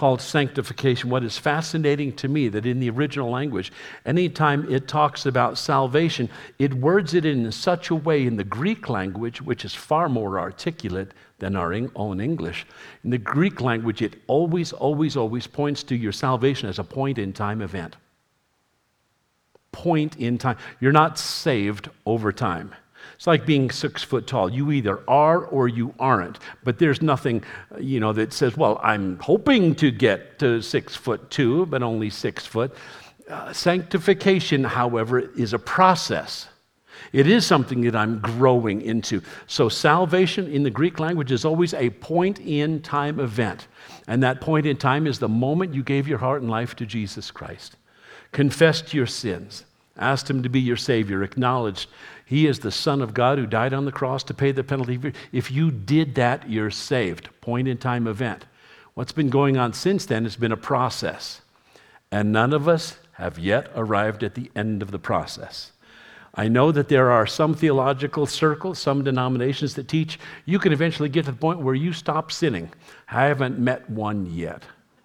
called sanctification. What is fascinating to me that in the original language, anytime it talks about salvation, it words it in such a way in the Greek language, which is far more articulate than our own English. In the Greek language, it always, always, always points to your salvation as a point-in-time event. Point in time. You're not saved over time. It's like being 6 foot tall. You either are or you aren't. But there's nothing, that says, well, I'm hoping to get to 6'2", but only 6 foot. Sanctification, however, is a process. It is something that I'm growing into. So salvation in the Greek language is always a point-in-time event. And that point in time is the moment you gave your heart and life to Jesus Christ. Confessed your sins, asked him to be your Savior, acknowledged he is the Son of God who died on the cross to pay the penalty. If you did that, you're saved. Point-in-time event. What's been going on since then has been a process. And none of us have yet arrived at the end of the process. I know that there are some theological circles, some denominations that teach you can eventually get to the point where you stop sinning. I haven't met one yet.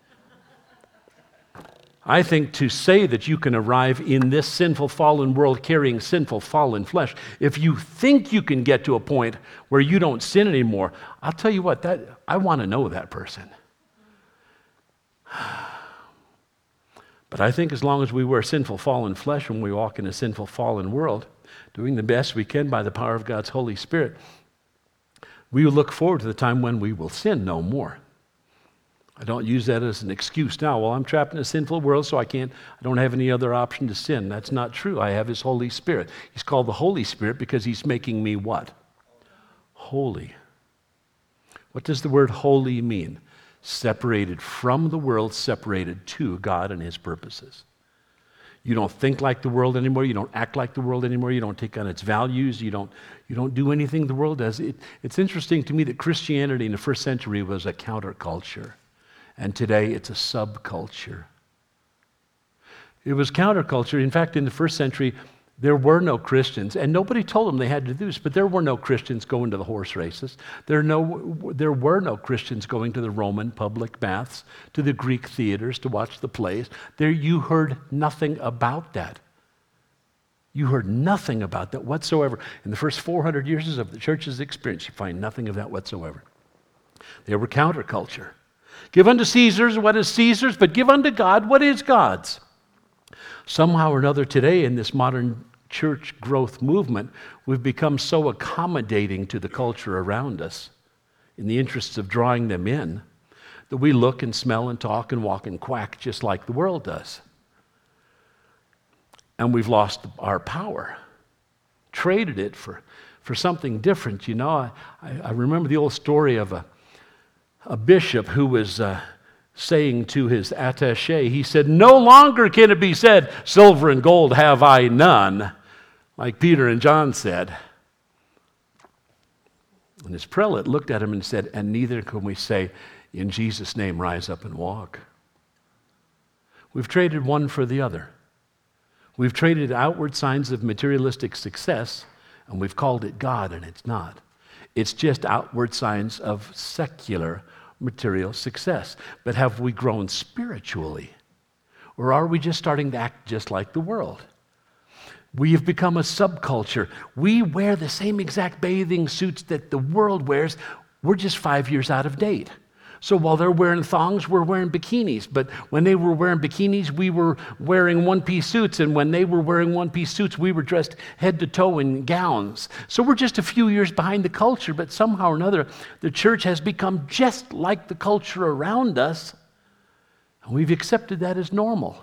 I think to say that you can arrive in this sinful, fallen world carrying sinful, fallen flesh, if you think you can get to a point where you don't sin anymore, I'll tell you what, I want to know that person. But I think as long as we wear sinful, fallen flesh and we walk in a sinful, fallen world, doing the best we can by the power of God's Holy Spirit, we will look forward to the time when we will sin no more. I don't use that as an excuse now. Well, I'm trapped in a sinful world, so I don't have any other option to sin. That's not true. I have his Holy Spirit. He's called the Holy Spirit because he's making me what? Holy. What does the word holy mean? Separated from the world, separated to God and his purposes. You don't think like the world anymore. You don't act like the world anymore. You don't take on its values. You don't do anything the world does. It's interesting to me that Christianity in the first century was a counterculture. And today it's a subculture. It was counterculture. In fact, in the first century, there were no Christians, and nobody told them they had to do this, but there were no Christians going to the horse races. There were no Christians going to the Roman public baths, to the Greek theaters to watch the plays. You heard nothing about that. You heard nothing about that whatsoever. In the first 400 years of the church's experience, you find nothing of that whatsoever. They were counterculture. Give unto Caesar's what is Caesar's, but give unto God what is God's. Somehow or another today in this modern church growth movement, we've become so accommodating to the culture around us in the interests of drawing them in that we look and smell and talk and walk and quack just like the world does. And we've lost our power, traded it for something different. I remember the old story of a bishop who was saying to his attaché, he said, "No longer can it be said, 'Silver and gold have I none,' like Peter and John said." And his prelate looked at him and said, "And neither can we say, 'In Jesus' name, rise up and walk.'" We've traded one for the other. We've traded outward signs of materialistic success, and we've called it God, and it's not. It's just outward signs of secular material success. But have we grown spiritually? Or are we just starting to act just like the world? We have become a subculture. We wear the same exact bathing suits that the world wears. We're just 5 years out of date. So while they're wearing thongs, we're wearing bikinis. But when they were wearing bikinis, we were wearing one-piece suits. And when they were wearing one-piece suits, we were dressed head to toe in gowns. So we're just a few years behind the culture. But somehow or another, the church has become just like the culture around us. And we've accepted that as normal.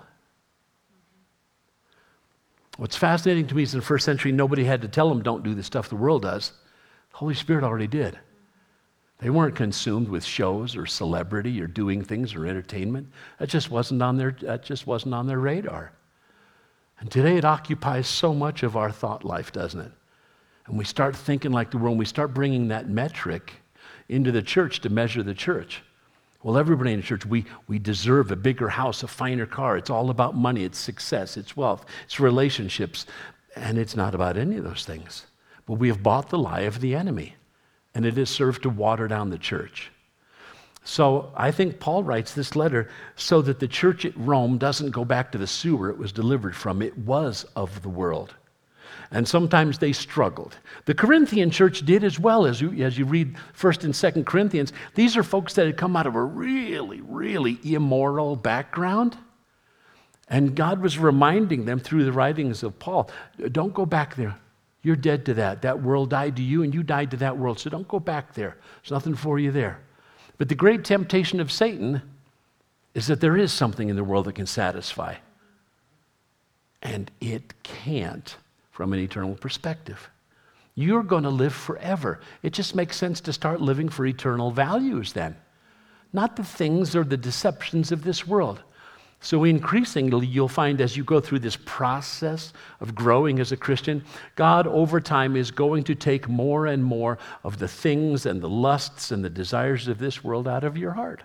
What's fascinating to me is in the first century, nobody had to tell them, don't do the stuff the world does. The Holy Spirit already did. They weren't consumed with shows or celebrity or doing things or entertainment. That just wasn't on their radar. And today it occupies so much of our thought life, doesn't it? And we start thinking like the world. We start bringing that metric into the church to measure the church. Well, everybody in the church, we deserve a bigger house, a finer car. It's all about money, it's success, it's wealth, it's relationships. And it's not about any of those things. But we have bought the lie of the enemy. And it has served to water down the church. So I think Paul writes this letter so that the church at Rome doesn't go back to the sewer it was delivered from. It was of the world. And sometimes they struggled. The Corinthian church did as well. As you read 1st and 2nd Corinthians, these are folks that had come out of a really, really immoral background. And God was reminding them through the writings of Paul, don't go back there. You're dead to that. That world died to you, and you died to that world. So don't go back there. There's nothing for you there. But the great temptation of Satan is that there is something in the world that can satisfy. And it can't from an eternal perspective. You're going to live forever. It just makes sense to start living for eternal values then, not the things or the deceptions of this world. So increasingly, you'll find as you go through this process of growing as a Christian, God over time is going to take more and more of the things and the lusts and the desires of this world out of your heart.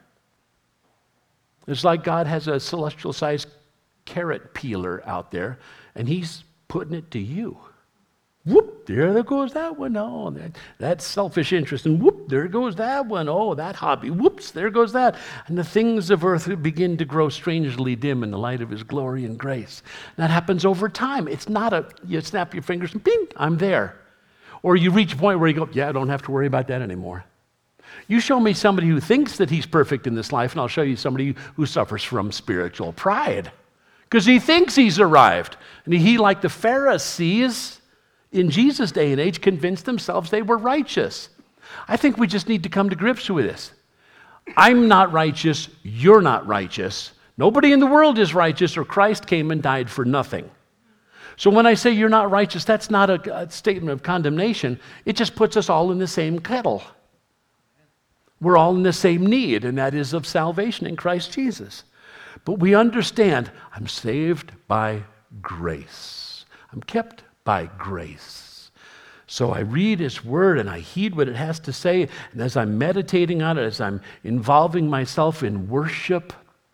It's like God has a celestial-sized carrot peeler out there, and he's putting it to you. Whoop, there goes that one. Oh, that's selfish interest. And whoop, there goes that one. Oh, that hobby. Whoops, there goes that. And the things of earth begin to grow strangely dim in the light of his glory and grace. That happens over time. It's not you snap your fingers and ping, I'm there. Or you reach a point where you go, yeah, I don't have to worry about that anymore. You show me somebody who thinks that he's perfect in this life, and I'll show you somebody who suffers from spiritual pride. Because he thinks he's arrived. And he, like the Pharisees in Jesus' day and age, convinced themselves they were righteous. I think we just need to come to grips with this. I'm not righteous. You're not righteous. Nobody in the world is righteous, or Christ came and died for nothing. So when I say you're not righteous, that's not a statement of condemnation. It just puts us all in the same kettle. We're all in the same need, and that is of salvation in Christ Jesus. But we understand, I'm saved by grace. I'm kept by grace. So I read his word and I heed what it has to say. And as I'm meditating on it, as I'm involving myself in worship,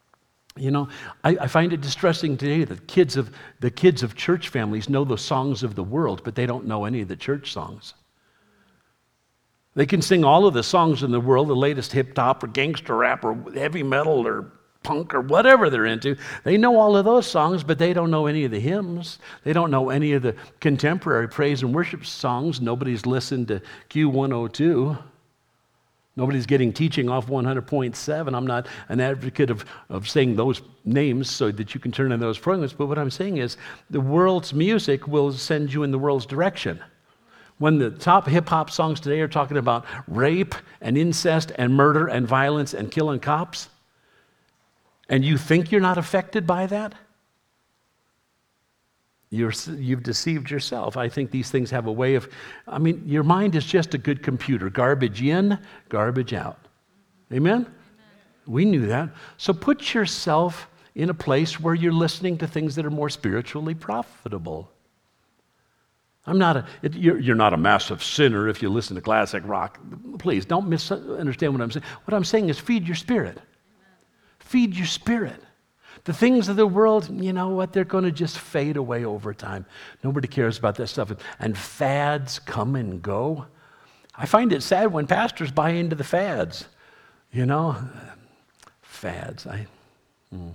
I find it distressing today that the kids of church families know the songs of the world, but they don't know any of the church songs. They can sing all of the songs in the world, the latest hip-hop or gangster rap or heavy metal or punk or whatever they're into. They know all of those songs, but they don't know any of the hymns. They don't know any of the contemporary praise and worship songs. Nobody's listened to Q102. Nobody's getting teaching off 100.7. I'm not an advocate of saying those names so that you can turn in those programs, but what I'm saying is the world's music will send you in the world's direction. When the top hip-hop songs today are talking about rape and incest and murder and violence and killing cops, and you think you're not affected by that, you've deceived yourself. I think these things have a way of, your mind is just a good computer. Garbage in, garbage out. Amen? We knew that. So put yourself in a place where you're listening to things that are more spiritually profitable. You're not a massive sinner if you listen to classic rock. Please, don't misunderstand what I'm saying. What I'm saying is feed your spirit. Feed your spirit. The things of the world, you know what? They're going to just fade away over time. Nobody cares about that stuff. And fads come and go. I find it sad when pastors buy into the fads. Fads. You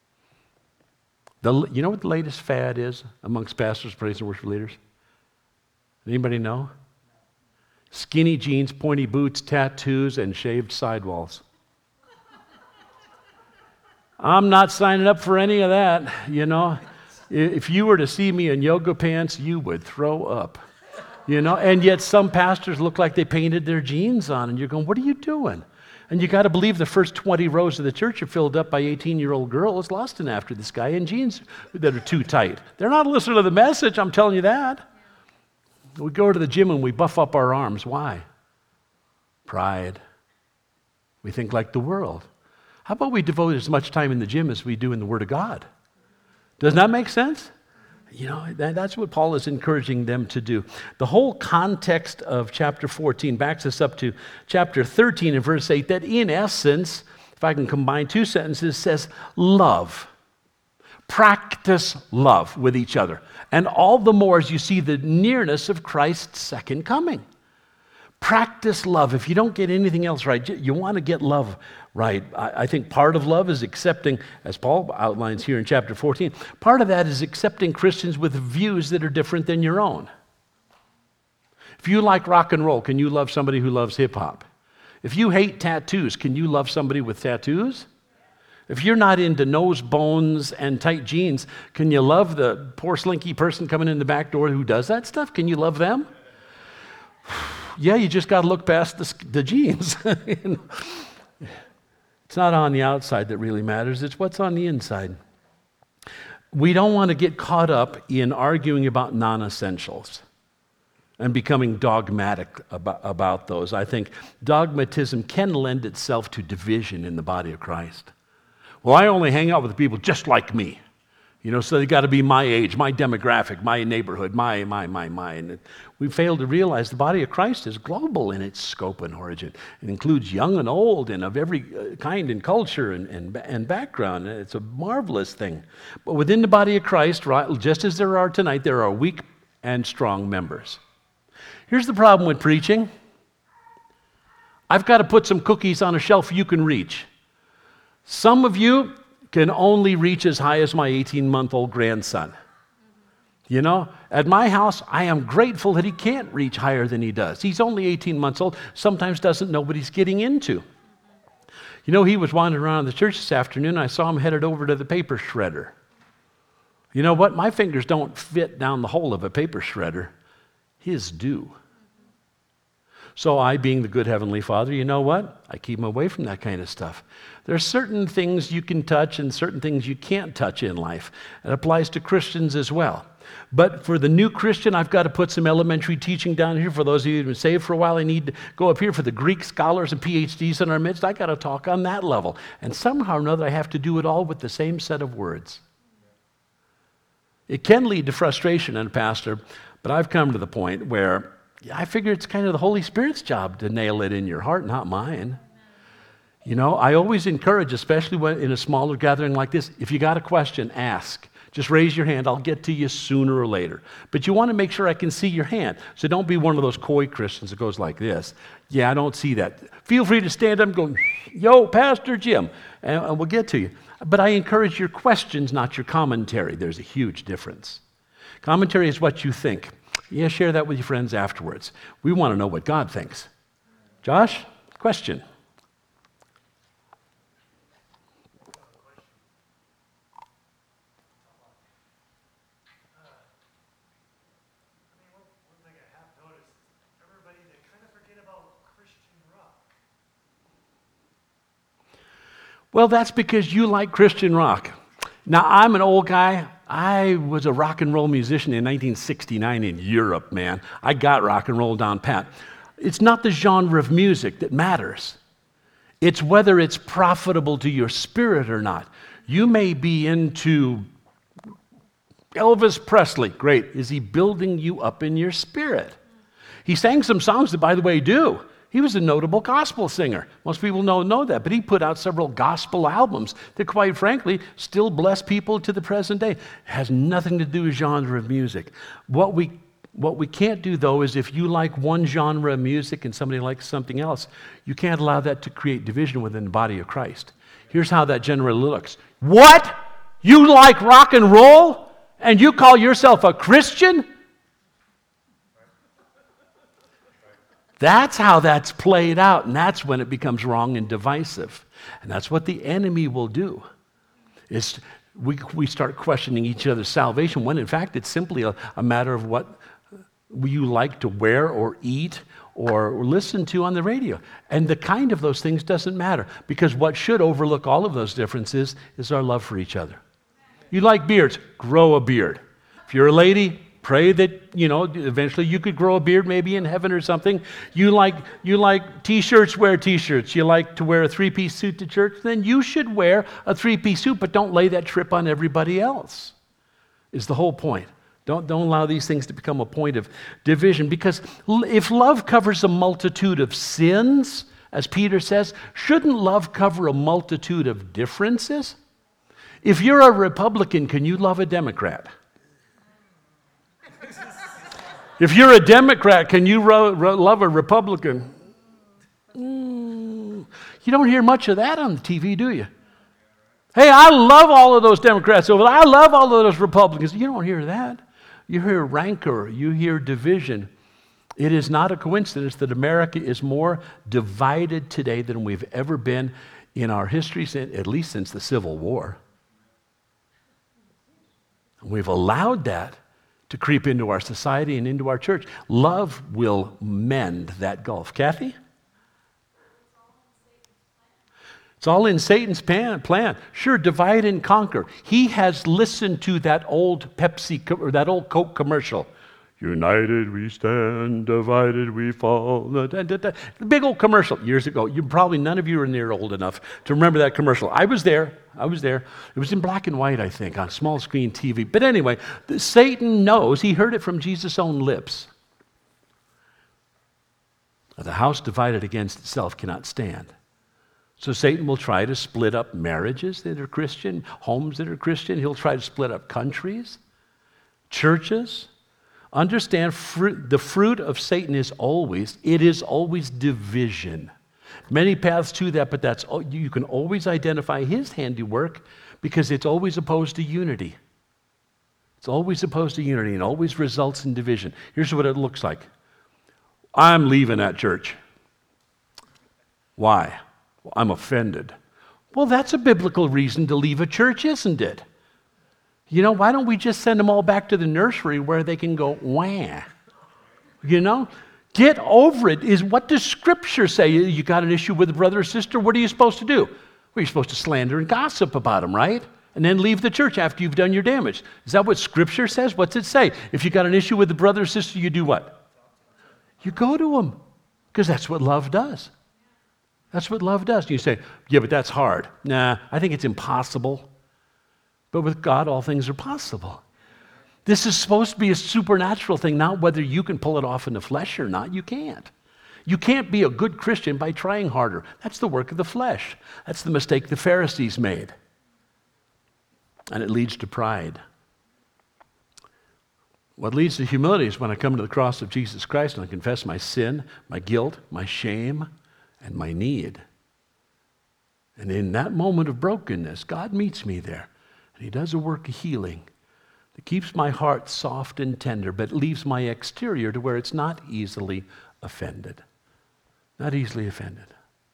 know what the latest fad is amongst pastors, praise and worship leaders? Anybody know? Skinny jeans, pointy boots, tattoos, and shaved sidewalls. I'm not signing up for any of that, If you were to see me in yoga pants, you would throw up, And yet some pastors look like they painted their jeans on, and you're going, what are you doing? And you got to believe the first 20 rows of the church are filled up by 18-year-old girls lusting after this guy in jeans that are too tight. They're not listening to the message, I'm telling you that. We go to the gym and we buff up our arms. Why? Pride. We think like the world. How about we devote as much time in the gym as we do in the Word of God? Doesn't that make sense? That's what Paul is encouraging them to do. The whole context of chapter 14 backs us up to chapter 13 and verse 8, that in essence, if I can combine two sentences, says love. Practice love with each other. And all the more as you see the nearness of Christ's second coming. Practice love. If you don't get anything else right, you want to get love right. I think part of love is accepting, as Paul outlines here in chapter 14, part of that is accepting Christians with views that are different than your own. If you like rock and roll, can you love somebody who loves hip hop? If you hate tattoos, can you love somebody with tattoos? If you're not into nose bones and tight jeans, can you love the poor slinky person coming in the back door who does that stuff? Can you love them? Yeah, you just got to look past the jeans. It's not on the outside that really matters. It's what's on the inside. We don't want to get caught up in arguing about non-essentials and becoming dogmatic about those. I think dogmatism can lend itself to division in the body of Christ. Well, I only hang out with people just like me. So they got to be my age, my demographic, my neighborhood, my. And we fail to realize the body of Christ is global in its scope and origin. It includes young and old and of every kind and culture and background. It's a marvelous thing. But within the body of Christ, right, just as there are tonight, there are weak and strong members. Here's the problem with preaching. I've got to put some cookies on a shelf you can reach. Some of you can only reach as high as my 18-month-old grandson. At my house, I am grateful that he can't reach higher than he does. He's only 18 months old, sometimes doesn't know what he's getting into. He was wandering around the church this afternoon, I saw him headed over to the paper shredder. You know what? My fingers don't fit down the hole of a paper shredder. His do. So I, being the good Heavenly Father, you know what? I keep him away from that kind of stuff. There are certain things you can touch and certain things you can't touch in life. It applies to Christians as well. But for the new Christian, I've got to put some elementary teaching down here. For those of you who've been saved for a while, I need to go up here for the Greek scholars and PhDs in our midst. I got to talk on that level. And somehow or another, I have to do it all with the same set of words. It can lead to frustration in a pastor, but I've come to the point where I figure it's kind of the Holy Spirit's job to nail it in your heart, not mine. I always encourage, especially when in a smaller gathering like this, if you got a question, ask. Just raise your hand. I'll get to you sooner or later. But you want to make sure I can see your hand. So don't be one of those coy Christians that goes like this. Yeah, I don't see that. Feel free to stand up and go, yo, Pastor Jim, and we'll get to you. But I encourage your questions, not your commentary. There's a huge difference. Commentary is what you think. Yeah, share that with your friends afterwards. We want to know what God thinks. Josh, question. One thing I have noticed, everybody, they kind of forget about Christian rock. Well, that's because you like Christian rock. Now, I'm an old guy. I was a rock and roll musician in 1969 in Europe, man. I got rock and roll down pat. It's not the genre of music that matters. It's whether it's profitable to your spirit or not. You may be into Elvis Presley. Great. Is he building you up in your spirit? He sang some songs that, by the way, do. He was a notable gospel singer. Most people don't know that, but he put out several gospel albums that, quite frankly, still bless people to the present day. It has nothing to do with genre of music. What we can't do, though, is if you like one genre of music and somebody likes something else, you can't allow that to create division within the body of Christ. Here's how that generally looks. What? You like rock and roll? And you call yourself a Christian? That's how that's played out, and that's when it becomes wrong and divisive. And that's what the enemy will do, is we start questioning each other's salvation, when in fact it's simply a matter of what you like to wear or eat or listen to on the radio. And the kind of those things doesn't matter, because what should overlook all of those differences is our love for each other. You like beards, grow a beard. If you're a lady, pray that, eventually you could grow a beard maybe in heaven or something. You like T-shirts, wear T-shirts. You like to wear a three-piece suit to church, then you should wear a three-piece suit, but don't lay that trip on everybody else, is the whole point. Don't allow these things to become a point of division, because if love covers a multitude of sins, as Peter says, shouldn't love cover a multitude of differences? If you're a Republican, can you love a Democrat? If you're a Democrat, can you love a Republican? You don't hear much of that on the TV, do you? Hey, I love all of those Democrats over there. I love all of those Republicans. You don't hear that. You hear rancor. You hear division. It is not a coincidence that America is more divided today than we've ever been in our history, at least since the Civil War. We've allowed that to creep into our society and into our church. Love will mend that gulf. Kathy? It's all in Satan's plan. Sure, divide and conquer. He has listened to that old Pepsi or that old Coke commercial. United we stand, divided we fall. The big old commercial years ago. None of you are near old enough to remember that commercial. I was there. It was in black and white, I think, on small screen TV. But anyway, Satan knows. He heard it from Jesus' own lips. The house divided against itself cannot stand. So Satan will try to split up marriages that are Christian, homes that are Christian. He'll try to split up countries, churches. Understand, the fruit of Satan is always division. Many paths to that, but you can always identify his handiwork because it's always opposed to unity. It's always opposed to unity and always results in division. Here's what it looks like. I'm leaving that church. Why? Well, I'm offended. Well, that's a biblical reason to leave a church, isn't it? You know, why don't we just send them all back to the nursery where they can go, wah? You know? Get over it. What does Scripture say? You got an issue with a brother or sister, what are you supposed to do? Well, you're supposed to slander and gossip about them, right? And then leave the church after you've done your damage. Is that what Scripture says? What's it say? If you got an issue with a brother or sister, you do what? You go to them. Because that's what love does. That's what love does. You say, yeah, but that's hard. Nah, I think it's impossible. But with God, all things are possible. This is supposed to be a supernatural thing, not whether you can pull it off in the flesh or not. You can't. You can't be a good Christian by trying harder. That's the work of the flesh. That's the mistake the Pharisees made. And it leads to pride. What leads to humility is when I come to the cross of Jesus Christ and I confess my sin, my guilt, my shame, and my need. And in that moment of brokenness, God meets me there. And he does a work of healing that keeps my heart soft and tender, but leaves my exterior to where it's not easily offended. Not easily offended.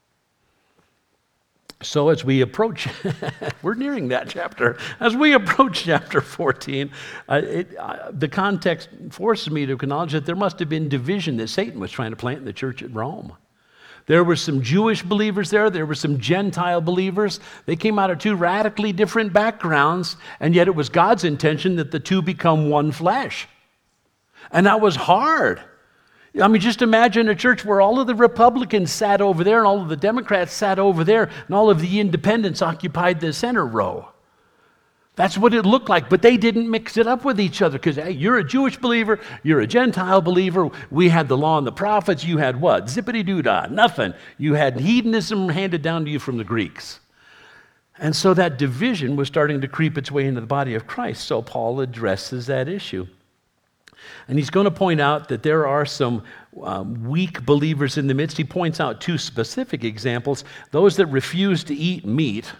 So as we approach, we're nearing that chapter. As we approach chapter 14, the context forces me to acknowledge that there must have been division that Satan was trying to plant in the church at Rome. There were some Jewish believers there. There were some Gentile believers. They came out of two radically different backgrounds, and yet it was God's intention that the two become one flesh. And that was hard. I mean, just imagine a church where all of the Republicans sat over there and all of the Democrats sat over there and all of the independents occupied the center row. That's what it looked like, but they didn't mix it up with each other because, hey, you're a Jewish believer, you're a Gentile believer. We had the law and the prophets. You had what? Zippity-doo-dah, nothing. You had hedonism handed down to you from the Greeks. And so that division was starting to creep its way into the body of Christ. So Paul addresses that issue. And he's going to point out that there are some weak believers in the midst. He points out two specific examples. Those that refuse to eat meat.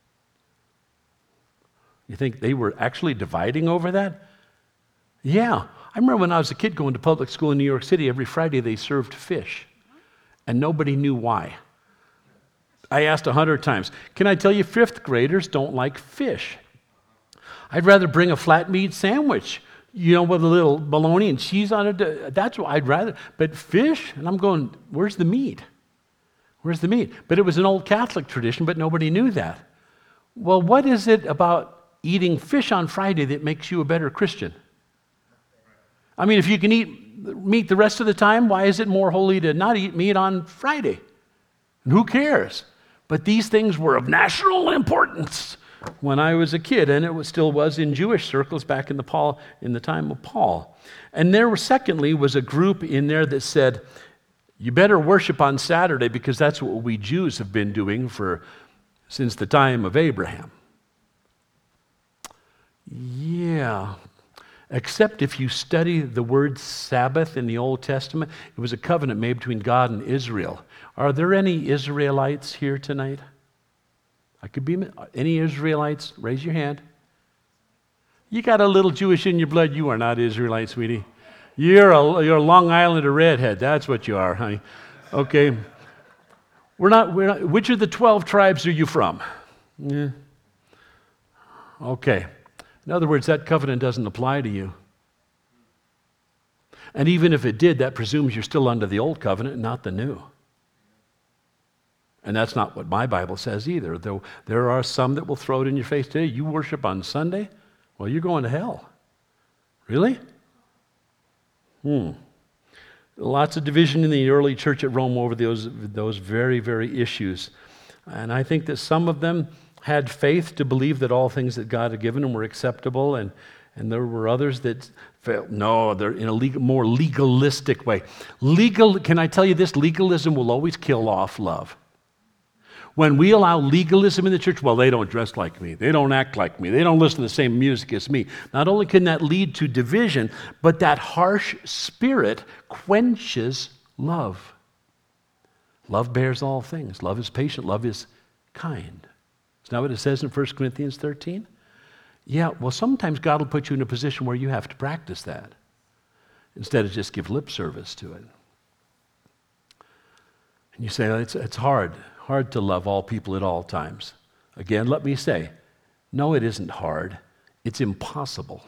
You think they were actually dividing over that? Yeah. I remember when I was a kid going to public school in New York City, every Friday they served fish. And nobody knew why. I asked 100 times. Can I tell you, fifth graders don't like fish? I'd rather bring a flat meat sandwich, you know, with a little bologna and cheese on it. That's what I'd rather. But fish? And I'm going, where's the meat? Where's the meat? But it was an old Catholic tradition, but nobody knew that. Well, what is it about eating fish on Friday that makes you a better Christian? I mean, if you can eat meat the rest of the time, why is it more holy to not eat meat on Friday? And who cares? But these things were of national importance when I was a kid, and it still was in Jewish circles back in the time of Paul. And there was, secondly, was a group in there that said, you better worship on Saturday because that's what we Jews have been doing since the time of Abraham. Yeah. Except if you study the word Sabbath in the Old Testament, it was a covenant made between God and Israel. Are there any Israelites here tonight? I could be any Israelites? Raise your hand. You got a little Jewish in your blood. You are not Israelite, sweetie. You're a Long Islander redhead. That's what you are, honey. Okay. We're not. Which of the 12 tribes are you from? Yeah. Okay. In other words, that covenant doesn't apply to you. And even if it did, that presumes you're still under the old covenant, not the new. And that's not what my Bible says either, though there are some that will throw it in your face today. You worship on Sunday? Well, you're going to hell. Really? Lots of division in the early church at Rome over those very, very issues. And I think that some of them had faith to believe that all things that God had given them were acceptable, and there were others that felt, no, they're in a more legalistic way. Can I tell you this? Legalism will always kill off love. When we allow legalism in the church, well, they don't dress like me. They don't act like me. They don't listen to the same music as me. Not only can that lead to division, but that harsh spirit quenches love. Love bears all things. Love is patient. Love is kind. Isn't that what it says in 1 Corinthians 13? Yeah, well, sometimes God will put you in a position where you have to practice that instead of just give lip service to it. And you say, it's hard to love all people at all times. Again, let me say, no, it isn't hard. It's impossible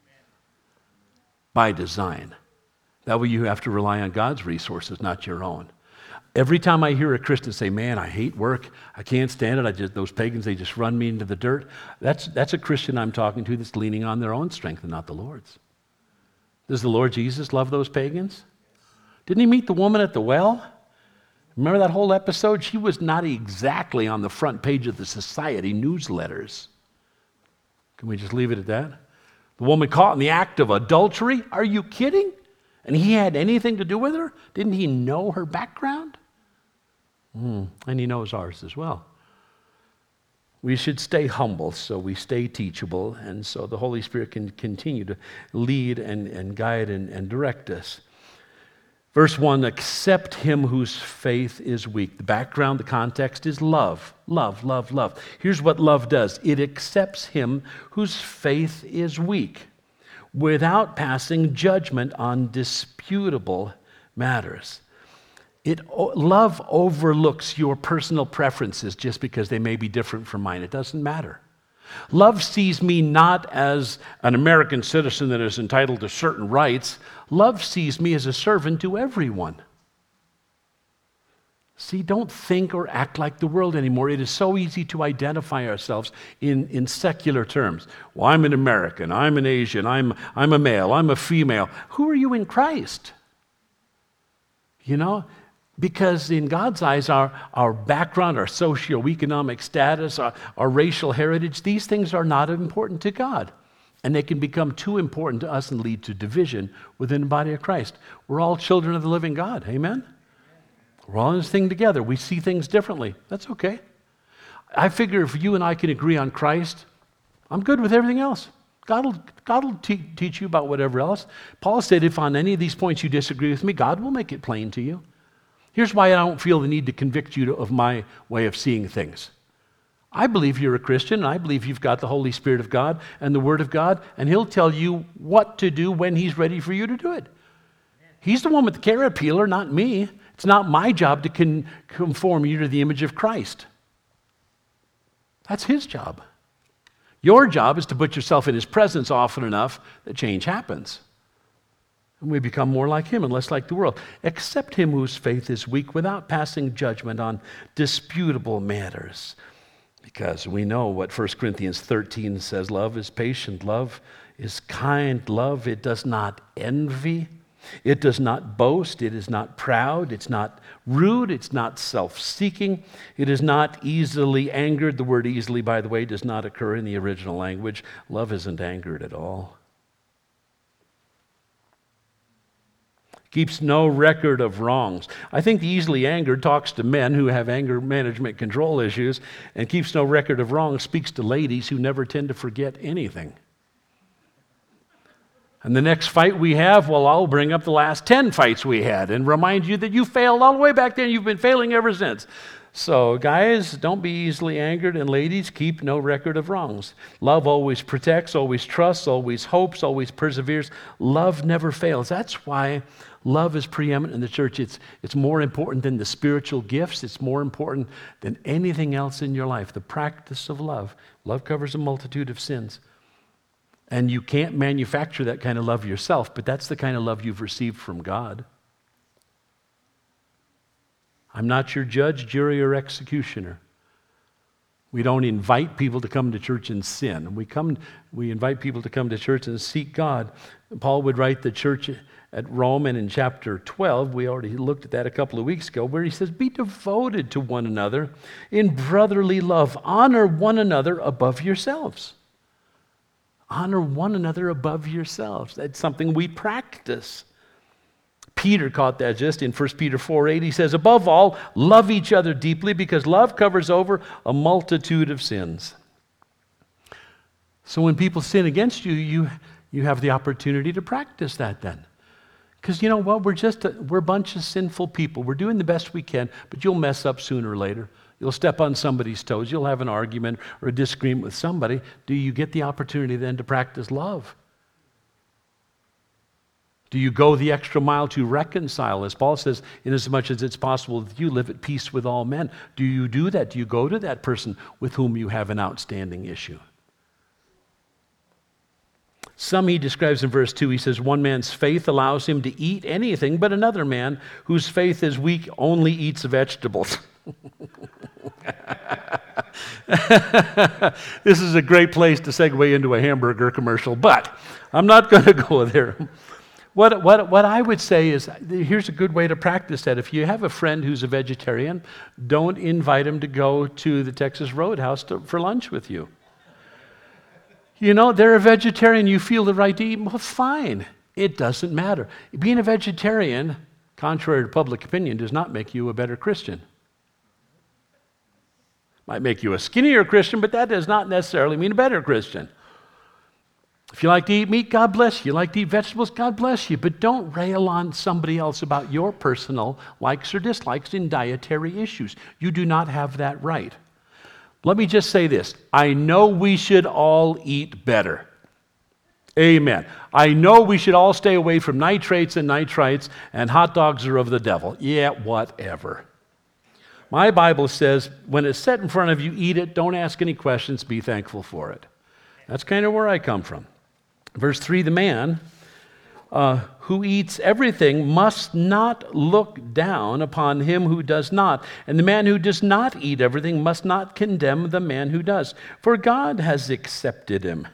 by design. That way you have to rely on God's resources, not your own. Every time I hear a Christian say, man, I hate work, I can't stand it, those pagans, they just run me into the dirt, that's a Christian I'm talking to that's leaning on their own strength and not the Lord's. Does the Lord Jesus love those pagans? Didn't he meet the woman at the well? Remember that whole episode? She was not exactly on the front page of the society newsletters. Can we just leave it at that? The woman caught in the act of adultery? Are you kidding? And he had anything to do with her? Didn't he know her background? And he knows ours as well. We should stay humble so we stay teachable, and so the Holy Spirit can continue to lead and guide and direct us. Verse 1, accept him whose faith is weak. The background, the context is love. Love, love, love. Here's what love does. It accepts him whose faith is weak without passing judgment on disputable matters. Love overlooks your personal preferences just because they may be different from mine. It doesn't matter. Love sees me not as an American citizen that is entitled to certain rights. Love sees me as a servant to everyone. See, don't think or act like the world anymore. It is so easy to identify ourselves in secular terms. Well, I'm an American, I'm an Asian, I'm a male, I'm a female. Who are you in Christ? You know? Because in God's eyes, our background, our socioeconomic status, our racial heritage, these things are not important to God. And they can become too important to us and lead to division within the body of Christ. We're all children of the living God. Amen? We're all in this thing together. We see things differently. That's okay. I figure if you and I can agree on Christ, I'm good with everything else. God will teach you about whatever else. Paul said, if on any of these points you disagree with me, God will make it plain to you. Here's why I don't feel the need to convict you of my way of seeing things. I believe you're a Christian, and I believe you've got the Holy Spirit of God and the Word of God, and He'll tell you what to do when He's ready for you to do it. He's the one with the carrot peeler, not me. It's not my job to conform you to the image of Christ. That's His job. Your job is to put yourself in His presence often enough that change happens. And we become more like Him and less like the world. Accept him whose faith is weak without passing judgment on disputable matters. Because we know what 1 Corinthians 13 says, love is patient, love is kind, love, it does not envy, it does not boast, it is not proud, it's not rude, it's not self-seeking, it is not easily angered. The word easily, by the way, does not occur in the original language. Love isn't angered at all. Keeps no record of wrongs. I think the easily angered talks to men who have anger management control issues, and keeps no record of wrongs speaks to ladies who never tend to forget anything. And the next fight we have, well, I'll bring up the last 10 fights we had and remind you that you failed all the way back then. You've been failing ever since. So, guys, don't be easily angered, and ladies, keep no record of wrongs. Love always protects, always trusts, always hopes, always perseveres. Love never fails. That's why love is preeminent in the church. It's more important than the spiritual gifts. It's more important than anything else in your life. The practice of love. Love covers a multitude of sins. And you can't manufacture that kind of love yourself, but that's the kind of love you've received from God. I'm not your judge, jury, or executioner. We don't invite people to come to church and sin. We invite people to come to church and seek God. Paul would write the church at Rome, and in chapter 12, we already looked at that a couple of weeks ago, where he says, be devoted to one another in brotherly love. Honor one another above yourselves. Honor one another above yourselves. That's something we practice. Peter caught that just in 1 Peter 4:8. He says, above all, love each other deeply because love covers over a multitude of sins. So when people sin against you, you have the opportunity to practice that then. Because you know what? We're a bunch of sinful people. We're doing the best we can, but you'll mess up sooner or later. You'll step on somebody's toes. You'll have an argument or a disagreement with somebody. Do you get the opportunity then to practice love? Do you go the extra mile to reconcile? As Paul says, inasmuch as it's possible that you live at peace with all men. Do you do that? Do you go to that person with whom you have an outstanding issue? Some he describes in verse 2. He says, one man's faith allows him to eat anything, but another man whose faith is weak only eats vegetables. This is a great place to segue into a hamburger commercial, but I'm not going to go there. What I would say is, here's a good way to practice that. If you have a friend who's a vegetarian, don't invite him to go to the Texas Roadhouse for lunch with you. You know, they're a vegetarian, you feel the right to eat, well, fine. It doesn't matter. Being a vegetarian, contrary to public opinion, does not make you a better Christian. Might make you a skinnier Christian, but that does not necessarily mean a better Christian. If you like to eat meat, God bless you. You like to eat vegetables, God bless you. But don't rail on somebody else about your personal likes or dislikes in dietary issues. You do not have that right. Let me just say this. I know we should all eat better. Amen. I know we should all stay away from nitrates and nitrites, and hot dogs are of the devil. Yeah, whatever. My Bible says, when it's set in front of you, eat it. Don't ask any questions. Be thankful for it. That's kind of where I come from. Verse 3, the man who eats everything must not look down upon him who does not. And the man who does not eat everything must not condemn the man who does, for God has accepted him.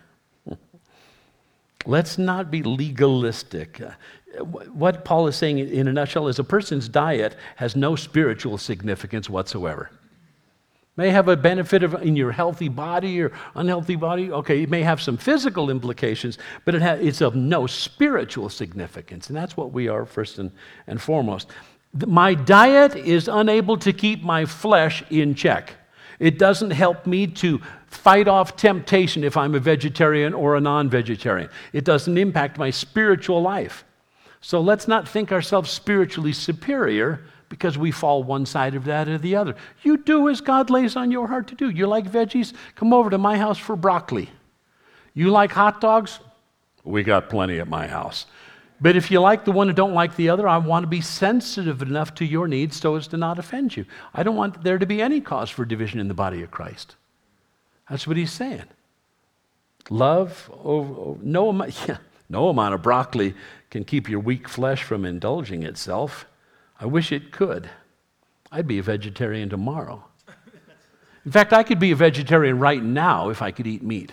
Let's not be legalistic. What Paul is saying in a nutshell is a person's diet has no spiritual significance whatsoever. May have a benefit in your healthy body or unhealthy body. Okay, it may have some physical implications, but it's of no spiritual significance. And that's what we are first and foremost. My diet is unable to keep my flesh in check. It doesn't help me to fight off temptation if I'm a vegetarian or a non-vegetarian. It doesn't impact my spiritual life. So let's not think ourselves spiritually superior because we fall one side of that or the other. You do as God lays on your heart to do. You like veggies? Come over to my house for broccoli. You like hot dogs? We got plenty at my house. But if you like the one and don't like the other, I want to be sensitive enough to your needs so as to not offend you. I don't want there to be any cause for division in the body of Christ. That's what he's saying. Love, no amount of broccoli can keep your weak flesh from indulging itself. I wish it could. I'd be a vegetarian tomorrow. In fact, I could be a vegetarian right now if I could eat meat.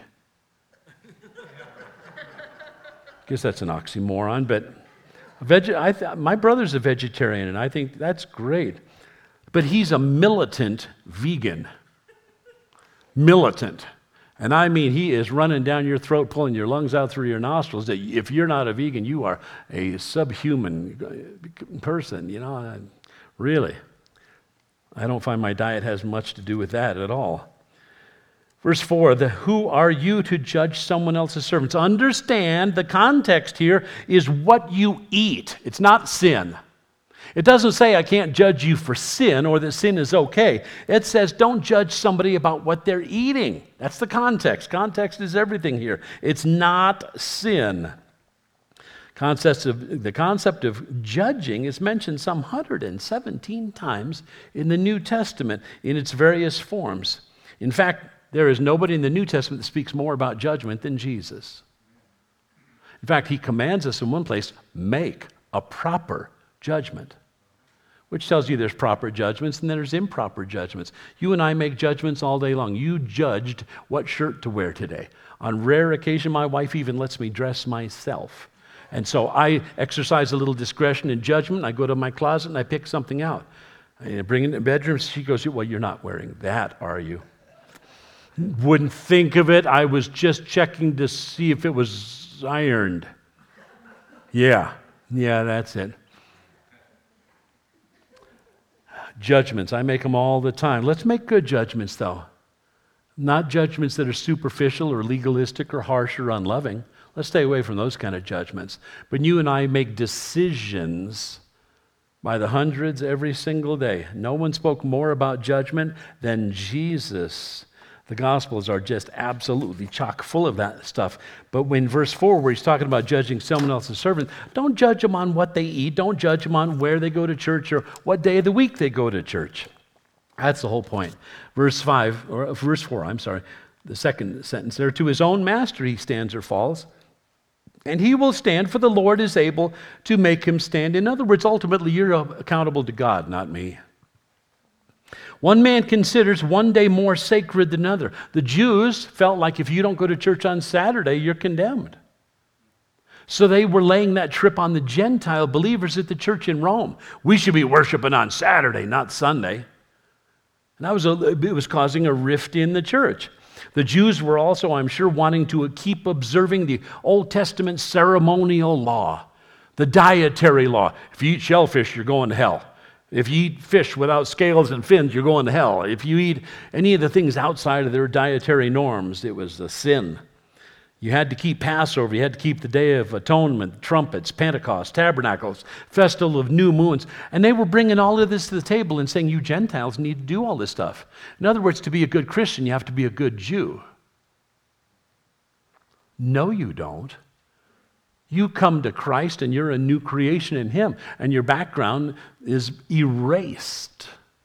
Guess that's an oxymoron, but my brother's a vegetarian, and I think that's great. But he's a militant vegan. Militant. And I mean, he is running down your throat, pulling your lungs out through your nostrils. That if you're not a vegan, you are a subhuman person, you know. Really. I don't find my diet has much to do with that at all. Verse 4, who are you to judge someone else's servants? Understand the context here is what you eat. It's not sin. It doesn't say I can't judge you for sin or that sin is okay. It says don't judge somebody about what they're eating. That's the context. Context is everything here. It's not sin. The concept of judging is mentioned some 117 times in the New Testament in its various forms. In fact, there is nobody in the New Testament that speaks more about judgment than Jesus. In fact, he commands us in one place, make a proper judgment, which tells you there's proper judgments and then there's improper judgments. You and I make judgments all day long. You judged what shirt to wear today. On rare occasion, my wife even lets me dress myself. And so I exercise a little discretion and judgment. I go to my closet and I pick something out. I bring it in the bedroom. She goes, well, you're not wearing that, are you? Wouldn't think of it. I was just checking to see if it was ironed. Yeah, that's it. Judgments, I make them all the time. Let's make good judgments, though. Not judgments that are superficial or legalistic or harsh or unloving. Let's stay away from those kind of judgments. But you and I make decisions by the hundreds every single day. No one spoke more about judgment than Jesus. The Gospels are just absolutely chock full of that stuff. But when verse 4, where he's talking about judging someone else's servant, don't judge them on what they eat. Don't judge them on where they go to church or what day of the week they go to church. That's the whole point. Verse 4, the second sentence there, to his own master he stands or falls, and he will stand, for the Lord is able to make him stand. In other words, ultimately, you're accountable to God, not me. One man considers one day more sacred than another. The Jews felt like if you don't go to church on Saturday, you're condemned. So they were laying that trip on the Gentile believers at the church in Rome. We should be worshiping on Saturday, not Sunday. And it was causing a rift in the church. The Jews were also, I'm sure, wanting to keep observing the Old Testament ceremonial law, the dietary law. If you eat shellfish, you're going to hell. If you eat fish without scales and fins, you're going to hell. If you eat any of the things outside of their dietary norms, it was a sin. You had to keep Passover. You had to keep the Day of Atonement, trumpets, Pentecost, tabernacles, festival of new moons. And they were bringing all of this to the table and saying, you Gentiles need to do all this stuff. In other words, to be a good Christian, you have to be a good Jew. No, you don't. You come to Christ and you're a new creation in Him, and your background is erased.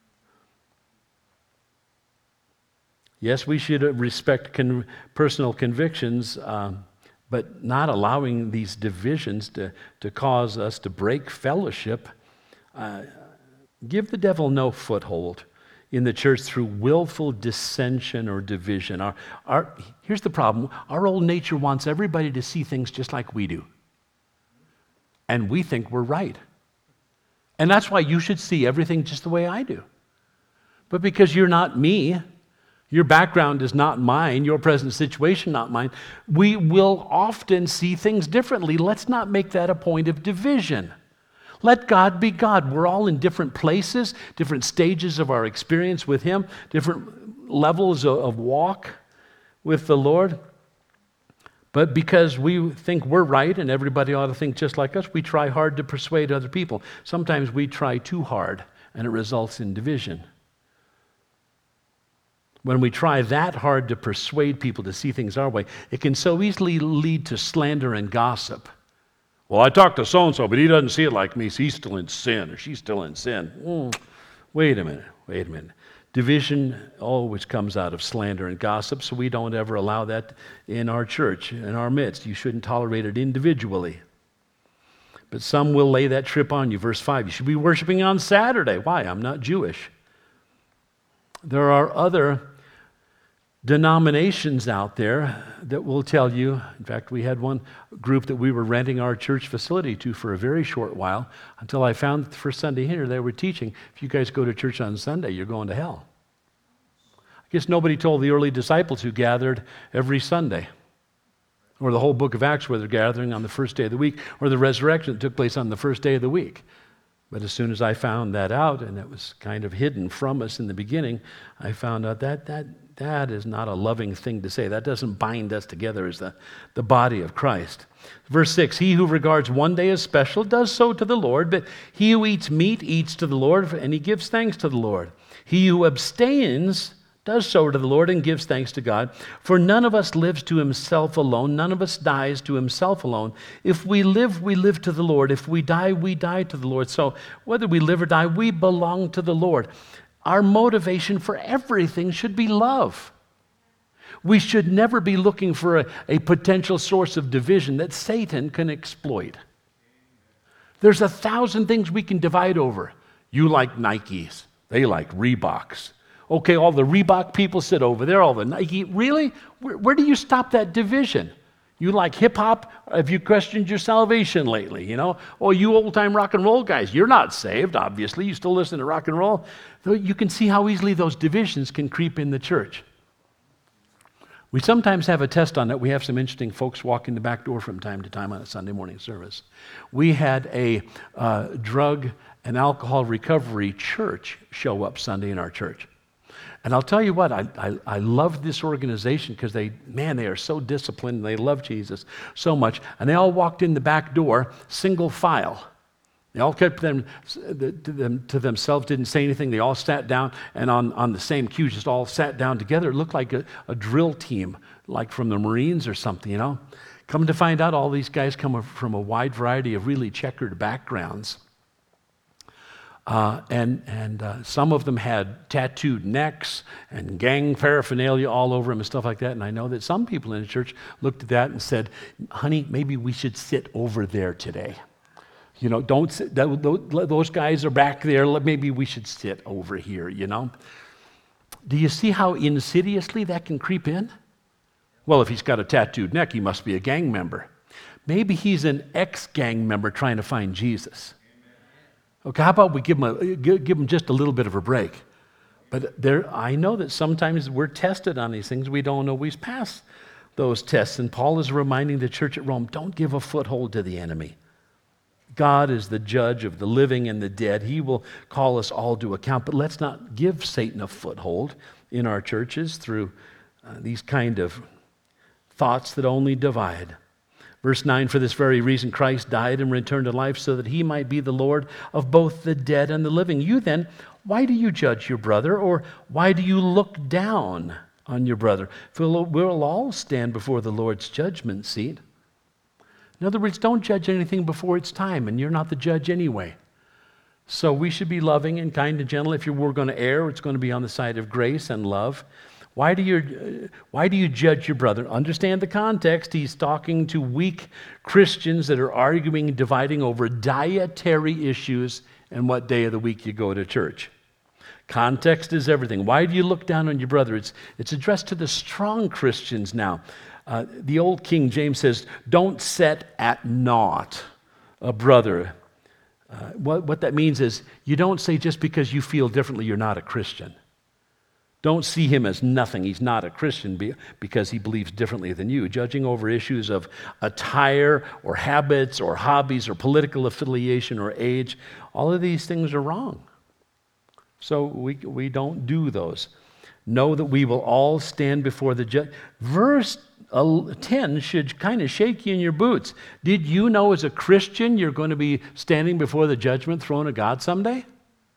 Yes, we should respect personal convictions, but not allowing these divisions to cause us to break fellowship. Give the devil no foothold in the church through willful dissension or division. Here's the problem. Our old nature wants everybody to see things just like we do. And we think we're right. And that's why you should see everything just the way I do. But because you're not me, your background is not mine, your present situation not mine, we will often see things differently. Let's not make that a point of division. Let God be God. We're all in different places, different stages of our experience with Him, different levels of walk with the Lord. But because we think we're right and everybody ought to think just like us, we try hard to persuade other people. Sometimes we try too hard, and it results in division. When we try that hard to persuade people to see things our way, it can so easily lead to slander and gossip. Well, I talked to so-and-so, but he doesn't see it like me, so he's still in sin, or she's still in sin. Wait a minute. Division always comes out of slander and gossip, so we don't ever allow that in our church, in our midst. You shouldn't tolerate it individually. But some will lay that trip on you. Verse 5, you should be worshiping on Saturday. Why? I'm not Jewish. There are other denominations out there that will tell you, in fact, we had one group that we were renting our church facility to for a very short while, until I found the first Sunday here they were teaching, if you guys go to church on Sunday, you're going to hell. I guess nobody told the early disciples who gathered every Sunday, or the whole book of Acts where they're gathering on the first day of the week, or the resurrection that took place on the first day of the week. But as soon as I found that out, and it was kind of hidden from us in the beginning, I found out that is not a loving thing to say. That doesn't bind us together as the body of Christ. Verse 6, he who regards one day as special does so to the Lord, but he who eats meat eats to the Lord, and he gives thanks to the Lord. He who abstains does so to the Lord and gives thanks to God. For none of us lives to himself alone. None of us dies to himself alone. If we live to the Lord. If we die to the Lord. So whether we live or die, we belong to the Lord. Our motivation for everything should be love. We should never be looking for a potential source of division that Satan can exploit. There's 1,000 things we can divide over. You like Nikes. They like Reeboks. Okay, all the Reebok people sit over there, all the Nike. Really? Where do you stop that division? You like hip-hop? Have you questioned your salvation lately, you know? Oh, you old-time rock and roll guys, you're not saved, obviously. You still listen to rock and roll. You can see how easily those divisions can creep in the church. We sometimes have a test on that. We have some interesting folks walk in the back door from time to time on a Sunday morning service. We had a drug and alcohol recovery church show up Sunday in our church. And I'll tell you what, I love this organization because they are so disciplined and they love Jesus so much. And they all walked in the back door, single file. They all kept them to themselves, didn't say anything. They all sat down and on the same cue, just all sat down together. It looked like a drill team, like from the Marines or something, you know. Come to find out, all these guys come from a wide variety of really checkered backgrounds. And some of them had tattooed necks and gang paraphernalia all over them and stuff like that. And I know that some people in the church looked at that and said, honey, maybe we should sit over there today. You know, don't sit, those guys are back there. Maybe we should sit over here, you know. Do you see how insidiously that can creep in? Well, if he's got a tattooed neck, he must be a gang member. Maybe he's an ex-gang member trying to find Jesus. Okay, how about we give them just a little bit of a break? But I know that sometimes we're tested on these things. We don't always pass those tests. And Paul is reminding the church at Rome, don't give a foothold to the enemy. God is the judge of the living and the dead. He will call us all to account. But let's not give Satan a foothold in our churches through these kind of thoughts that only divide. Verse 9, for this very reason Christ died and returned to life so that he might be the Lord of both the dead and the living. You then, why do you judge your brother, or why do you look down on your brother? For we'll all stand before the Lord's judgment seat. In other words, don't judge anything before it's time, and you're not the judge anyway. So we should be loving and kind and gentle. If we're going to err, it's going to be on the side of grace and love. Why do you judge your brother? Understand the context. He's talking to weak Christians that are arguing and dividing over dietary issues and what day of the week you go to church. Context is everything. Why do you look down on your brother? It's addressed to the strong Christians now. The old King James says, don't set at naught a brother. What that means is you don't say just because you feel differently you're not a Christian. Don't see him as nothing. He's not a Christian because he believes differently than you. Judging over issues of attire or habits or hobbies or political affiliation or age, all of these things are wrong. So we don't do those. Know that we will all stand before the judge. Verse 10 should kind of shake you in your boots. Did you know as a Christian you're going to be standing before the judgment throne of God someday?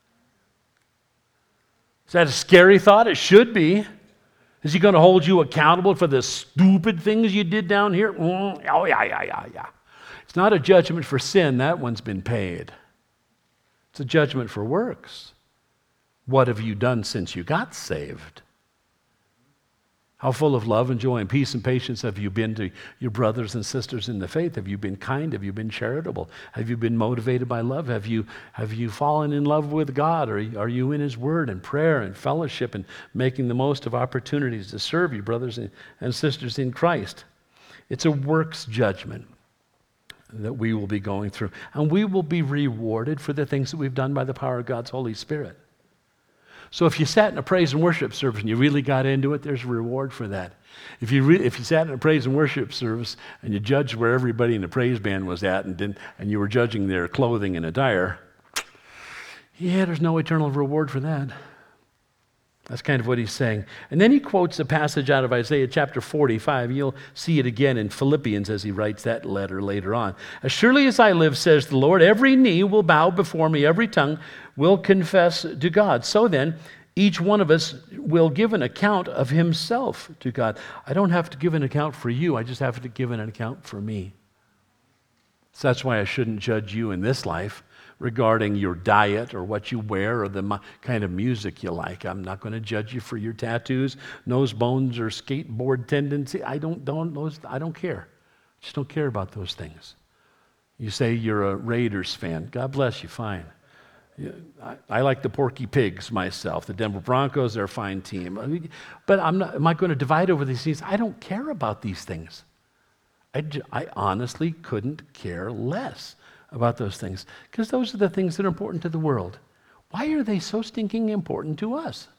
Is that a scary thought? It should be. Is he going to hold you accountable for the stupid things you did down here? Oh, yeah. It's not a judgment for sin. That one's been paid. It's a judgment for works. What have you done since you got saved? How full of love and joy and peace and patience have you been to your brothers and sisters in the faith? Have you been kind? Have you been charitable? Have you been motivated by love? Have you fallen in love with God? Are you in His Word and prayer and fellowship and making the most of opportunities to serve your brothers and sisters in Christ? It's a works judgment that we will be going through. And we will be rewarded for the things that we've done by the power of God's Holy Spirit. So if you sat in a praise and worship service and you really got into it, there's a reward for that. If you sat in a praise and worship service and you judged where everybody in the praise band was at and you were judging their clothing and attire, Yeah, there's no eternal reward for that. That's kind of what he's saying. And then he quotes a passage out of Isaiah chapter 45. You'll see it again in Philippians as he writes that letter later on. As surely as I live, says the Lord, every knee will bow before me, every tongue will confess to God. So then, each one of us will give an account of himself to God. I don't have to give an account for you. I just have to give an account for me. So that's why I shouldn't judge you in this life regarding your diet or what you wear or the kind of music you like. I'm not going to judge you for your tattoos, nose bones, or skateboard tendency. I don't care. Just don't care about those things. You say you're a Raiders fan. God bless you, fine. I like the Porky Pigs myself. The Denver Broncos, they're a fine team. But am I going to divide over these things? I don't care about these things. I honestly couldn't care less about those things, because those are the things that are important to the world. Why are they so stinking important to us?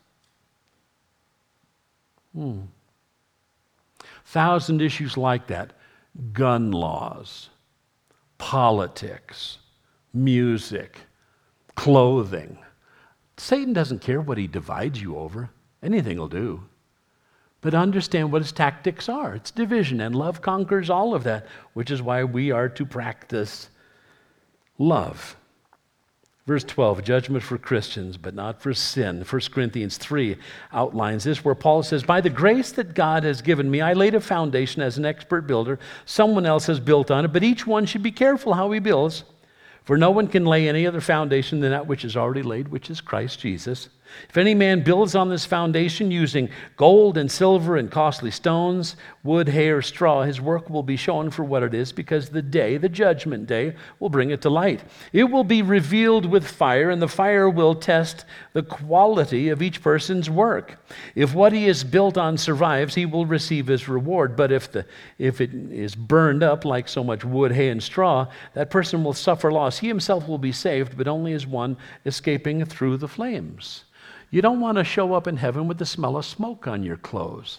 1,000 issues like that. Gun laws, politics, music, clothing. Satan doesn't care what he divides you over. Anything will do. But understand what his tactics are. It's division, and love conquers all of that, which is why we are to practice love. Verse 12, judgment for Christians, but not for sin. 1 Corinthians 3 outlines this, where Paul says, by the grace that God has given me, I laid a foundation as an expert builder. Someone else has built on it, but each one should be careful how he builds. For no one can lay any other foundation than that which is already laid, which is Christ Jesus. If any man builds on this foundation using gold and silver and costly stones, wood, hay, or straw, his work will be shown for what it is, because the judgment day, will bring it to light. It will be revealed with fire, and the fire will test the quality of each person's work. If what he has built on survives, he will receive his reward. But if it is burned up like so much wood, hay, and straw, that person will suffer loss. He himself will be saved, but only as one escaping through the flames. You don't want to show up in heaven with the smell of smoke on your clothes.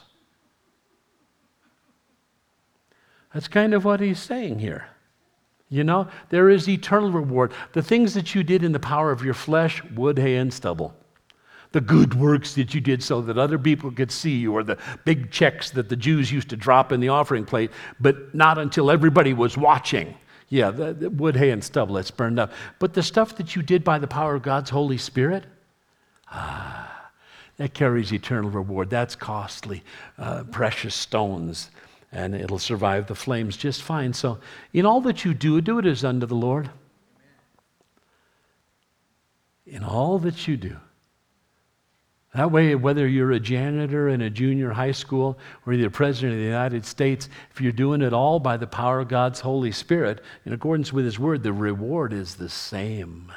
That's kind of what he's saying here. You know, there is eternal reward. The things that you did in the power of your flesh, wood, hay, and stubble. The good works that you did so that other people could see you, or the big checks that the Jews used to drop in the offering plate, but not until everybody was watching. Yeah, the wood, hay, and stubble, it's burned up. But the stuff that you did by the power of God's Holy Spirit, that carries eternal reward. That's costly, precious stones, and it'll survive the flames just fine. So in all that you do it as unto the Lord. In all that you do. That way, whether you're a janitor in a junior high school or you're the President of the United States, if you're doing it all by the power of God's Holy Spirit, in accordance with His Word, the reward is the same.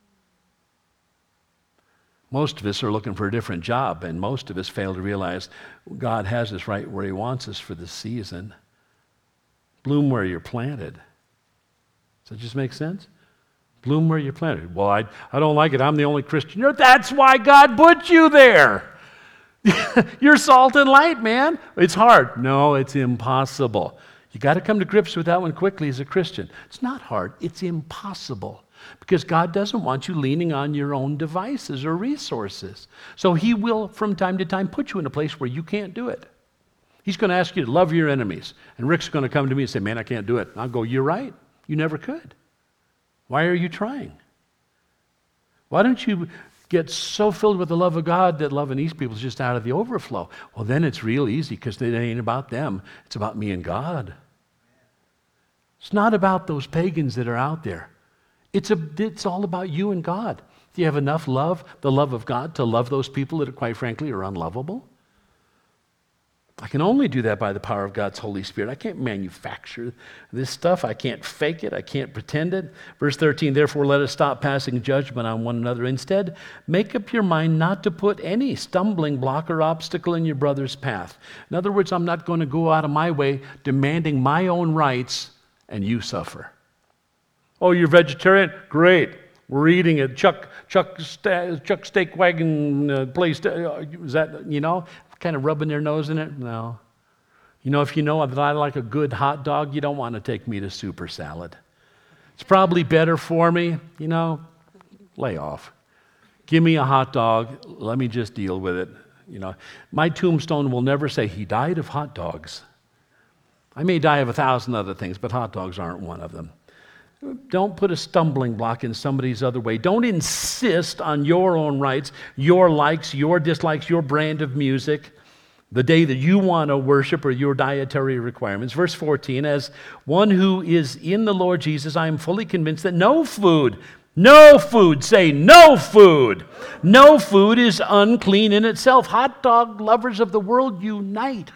Most of us are looking for a different job, and most of us fail to realize God has us right where He wants us for this season. Bloom where you're planted. Does that just make sense? Bloom where you're planted. Well, I don't like it. I'm the only Christian. That's why God put you there. You're salt and light, man. It's hard. No, it's impossible. You got to come to grips with that one quickly as a Christian. It's not hard. It's impossible. Because God doesn't want you leaning on your own devices or resources. So He will, from time to time, put you in a place where you can't do it. He's going to ask you to love your enemies. And Rick's going to come to me and say, man, I can't do it. And I'll go, you're right. You never could. Why are you trying? Why don't you get so filled with the love of God that loving these people is just out of the overflow? Well, then it's real easy, because it ain't about them. It's about me and God. It's not about those pagans that are out there. It's all about you and God. Do you have enough love, the love of God, to love those people that, quite frankly, are unlovable? I can only do that by the power of God's Holy Spirit. I can't manufacture this stuff. I can't fake it. I can't pretend it. Verse 13, therefore let us stop passing judgment on one another. Instead, make up your mind not to put any stumbling block or obstacle in your brother's path. In other words, I'm not going to go out of my way demanding my own rights and you suffer. Oh, you're vegetarian? Great. We're eating at Chuck Steak Wagon place. Is that, kind of rubbing their nose in it? No. If you know that I like a good hot dog, you don't want to take me to super salad. It's probably better for me, lay off. Give me a hot dog. Let me just deal with it. My tombstone will never say he died of hot dogs. I may die of 1,000 other things, but hot dogs aren't one of them. Don't put a stumbling block in somebody's other way. Don't insist on your own rights, your likes, your dislikes, your brand of music, the day that you want to worship or your dietary requirements. Verse 14, as one who is in the Lord Jesus, I am fully convinced that no food, say no food. No food is unclean in itself. Hot dog lovers of the world, unite.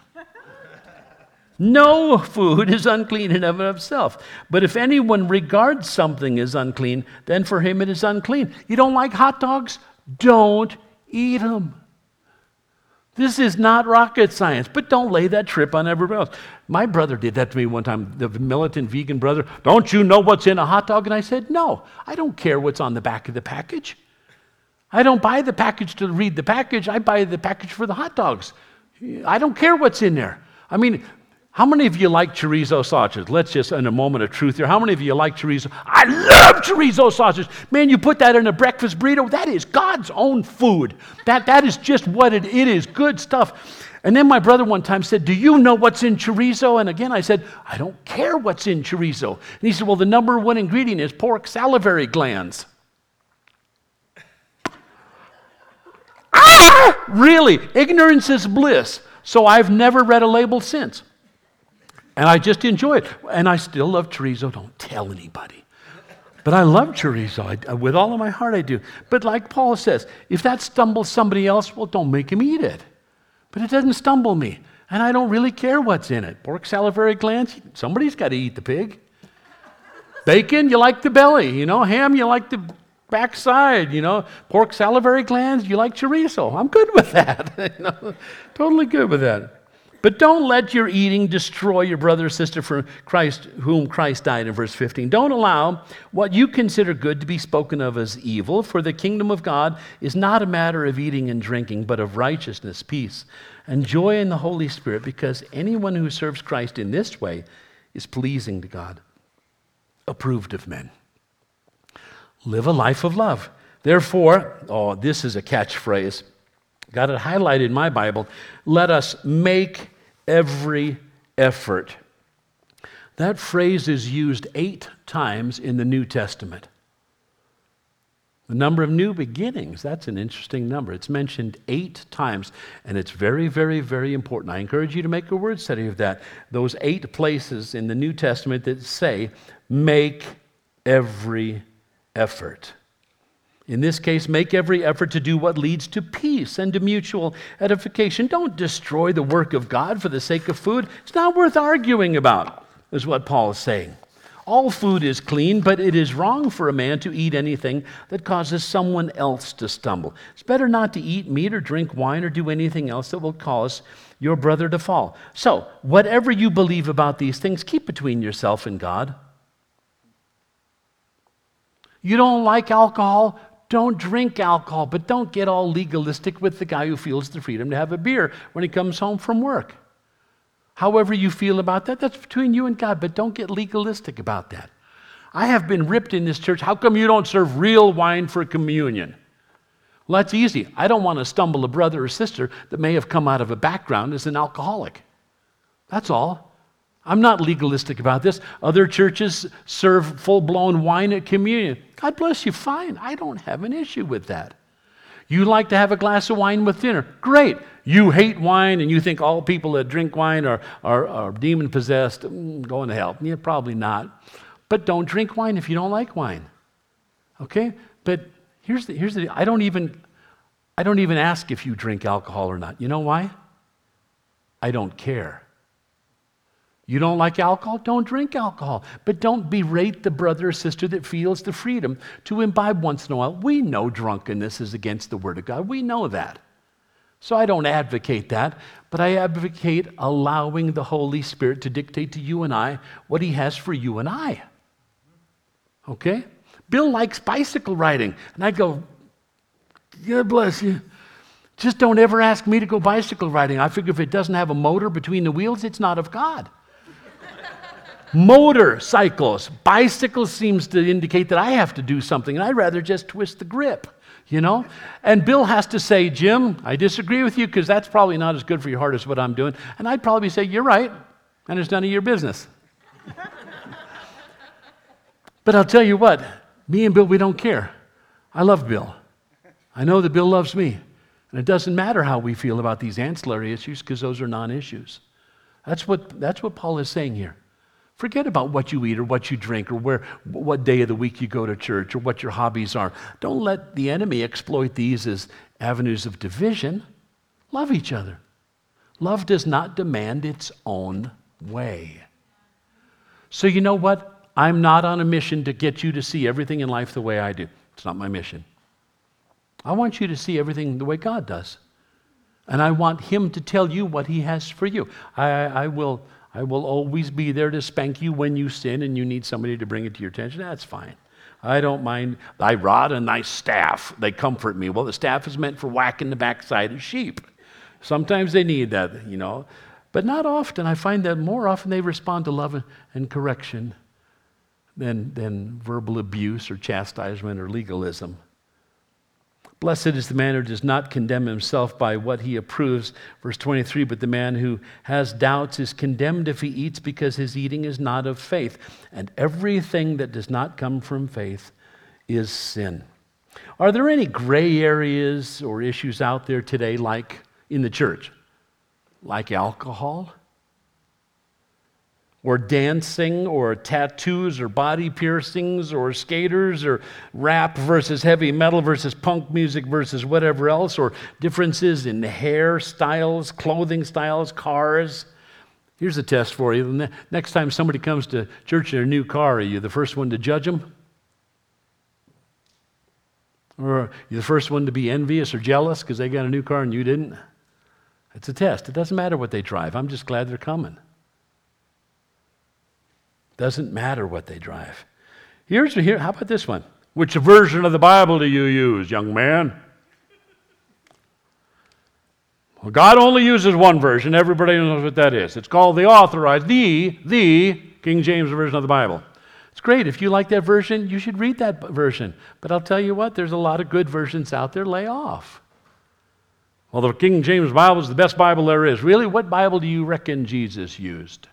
No food is unclean in and of itself. But if anyone regards something as unclean, then for him it is unclean. You don't like hot dogs? Don't eat them. This is not rocket science, but don't lay that trip on everybody else. My brother did that to me one time, the militant vegan brother. Don't you know what's in a hot dog? And I said, no, I don't care what's on the back of the package. I don't buy the package to read the package. I buy the package for the hot dogs. I don't care what's in there. I mean, how many of you like chorizo sausage? Let's just, in a moment of truth here, how many of you like chorizo? I love chorizo sausage. Man, you put that in a breakfast burrito, that is God's own food. That is just what it is, good stuff. And then my brother one time said, do you know what's in chorizo? And again I said, I don't care what's in chorizo. And he said, well, the number one ingredient is pork salivary glands. Really? Ignorance is bliss. So I've never read a label since. And I just enjoy it. And I still love chorizo. Don't tell anybody. But I love chorizo. With all of my heart, I do. But like Paul says, if that stumbles somebody else, well, don't make him eat it. But it doesn't stumble me. And I don't really care what's in it. Pork salivary glands, somebody's got to eat the pig. Bacon, you like the belly. Ham, you like the backside. Pork salivary glands, you like chorizo. I'm good with that. Totally good with that. But don't let your eating destroy your brother or sister for Christ, whom Christ died in verse 15. Don't allow what you consider good to be spoken of as evil, for the kingdom of God is not a matter of eating and drinking, but of righteousness, peace, and joy in the Holy Spirit, because anyone who serves Christ in this way is pleasing to God, approved of men. Live a life of love. Therefore, this is a catchphrase. Got it highlighted in my Bible. Let us make every effort. That phrase is used 8 times in the New Testament. The number of new beginnings, that's an interesting number. It's mentioned 8 times, and it's very, very, very important. I encourage you to make a word study of that. Those 8 places in the New Testament that say, make every effort. In this case, make every effort to do what leads to peace and to mutual edification. Don't destroy the work of God for the sake of food. It's not worth arguing about, is what Paul is saying. All food is clean, but it is wrong for a man to eat anything that causes someone else to stumble. It's better not to eat meat or drink wine or do anything else that will cause your brother to fall. So, whatever you believe about these things, keep between yourself and God. You don't like alcohol? Don't drink alcohol, but don't get all legalistic with the guy who feels the freedom to have a beer when he comes home from work. However you feel about that, that's between you and God, but don't get legalistic about that. I have been ripped in this church. How come you don't serve real wine for communion? Well, that's easy. I don't want to stumble a brother or sister that may have come out of a background as an alcoholic. That's all. I'm not legalistic about this. Other churches serve full-blown wine at communion. God bless you, fine. I don't have an issue with that. You like to have a glass of wine with dinner. Great. You hate wine and you think all people that drink wine are demon-possessed. Going to hell. Yeah, probably not. But don't drink wine if you don't like wine. Okay? But here's the I don't even ask if you drink alcohol or not. You know why? I don't care. You don't like alcohol? Don't drink alcohol. But don't berate the brother or sister that feels the freedom to imbibe once in a while. We know drunkenness is against the Word of God. We know that. So I don't advocate that, but I advocate allowing the Holy Spirit to dictate to you and I what He has for you and I. Okay? Bill likes bicycle riding. And I go, God bless you. Just don't ever ask me to go bicycle riding. I figure if it doesn't have a motor between the wheels, it's not of God. Motorcycles. Bicycles seems to indicate that I have to do something, and I'd rather just twist the grip. you know? And Bill has to say, Jim, I disagree with you because that's probably not as good for your heart as what I'm doing. And I'd probably say, you're right, and it's none of your business. But I'll tell you what, me and Bill, we don't care. I love Bill. I know that Bill loves me. And it doesn't matter how we feel about these ancillary issues because those are non-issues. That's what Paul is saying here. Forget about what you eat or what you drink or what day of the week you go to church or what your hobbies are. Don't let the enemy exploit these as avenues of division. Love each other. Love does not demand its own way. So you know what? I'm not on a mission to get you to see everything in life the way I do. It's not my mission. I want you to see everything the way God does. And I want Him to tell you what He has for you. I will always be there to spank you when you sin and you need somebody to bring it to your attention. That's fine. I don't mind. Thy rod and thy staff, they comfort me. Well, the staff is meant for whacking the backside of sheep. Sometimes they need that, you know. But not often. I find that more often they respond to love and correction than verbal abuse or chastisement or legalism. Blessed is the man who does not condemn himself by what he approves. Verse 23, but the man who has doubts is condemned if he eats because his eating is not of faith. And everything that does not come from faith is sin. Are there any gray areas or issues out there today like in the church? Like alcohol? Or dancing, or tattoos, or body piercings, or skaters, or rap versus heavy metal versus punk music versus whatever else, or differences in hairstyles, clothing styles, cars. Here's a test for you. Next time somebody comes to church in a new car, are you the first one to judge them? Or are you the first one to be envious or jealous because they got a new car and you didn't? It's a test. It doesn't matter what they drive. I'm just glad they're coming. Doesn't matter what they drive. How about this one? Which version of the Bible do you use, young man? Well, God only uses one version. Everybody knows what that is. It's called the authorized, the King James Version of the Bible. It's great. If you like that version, you should read that version. But I'll tell you what, there's a lot of good versions out there. Lay off. Well, the King James Bible is the best Bible there is. Really, what Bible do you reckon Jesus used?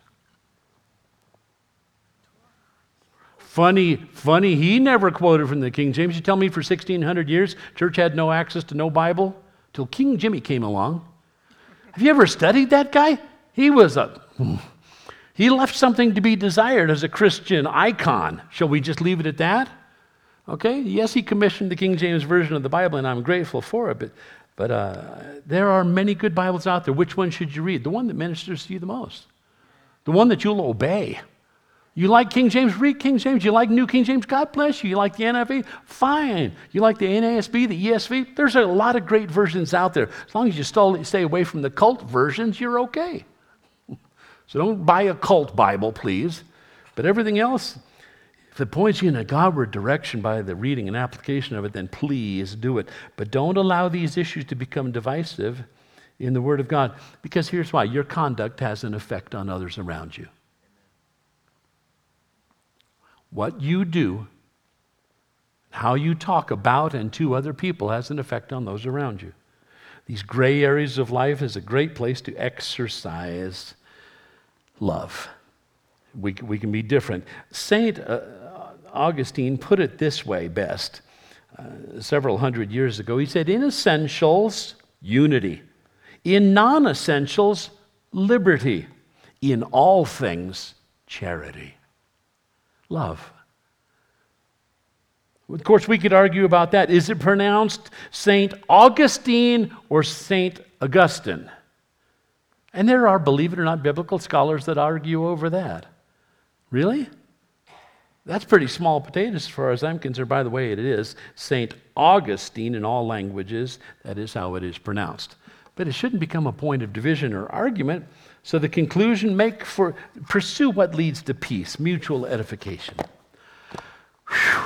Funny, he never quoted from the King James. You tell me for 1,600 years, church had no access to no Bible till King Jimmy came along. Have you ever studied that guy? He left something to be desired as a Christian icon. Shall we just leave it at that? Okay, yes, he commissioned the King James Version of the Bible, and I'm grateful for it, but there are many good Bibles out there. Which one should you read? The one that ministers to you the most. The one that you'll obey. You like King James? Read King James. You like New King James? God bless you. You like the NIV? Fine. You like the NASB, the ESV? There's a lot of great versions out there. As long as you stay away from the cult versions, you're okay. So don't buy a cult Bible, please. But everything else, if it points you in a Godward direction by the reading and application of it, then please do it. But don't allow these issues to become divisive in the Word of God. Because here's why. Your conduct has an effect on others around you. What you do, how you talk about and to other people has an effect on those around you. These gray areas of life is a great place to exercise love. We can be different. St. Augustine put it this way best several hundred years ago. He said, in essentials, unity. In non-essentials, liberty. In all things, charity. Love. Of course, we could argue about that. Is it pronounced St. Augustine or St. Augustine? And there are, believe it or not, biblical scholars that argue over that. Really? That's pretty small potatoes as far as I'm concerned. By the way, it is St. Augustine in all languages. That is how it is pronounced. But it shouldn't become a point of division or argument. So the conclusion, pursue what leads to peace, mutual edification. Whew.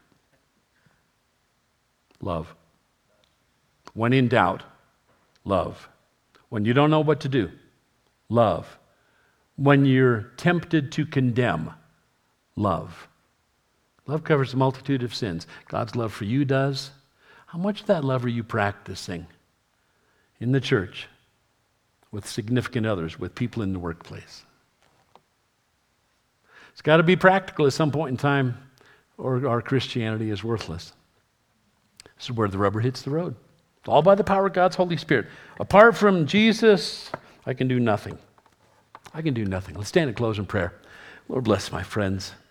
Love. When in doubt, love. When you don't know what to do, love. When you're tempted to condemn, love. Love covers a multitude of sins. God's love for you does. How much of that love are you practicing in the church, with significant others, with people in the workplace? It's got to be practical at some point in time, or our Christianity is worthless. This is where the rubber hits the road. It's all by the power of God's Holy Spirit. Apart from Jesus, I can do nothing. I can do nothing. Let's stand and close in prayer. Lord bless my friends.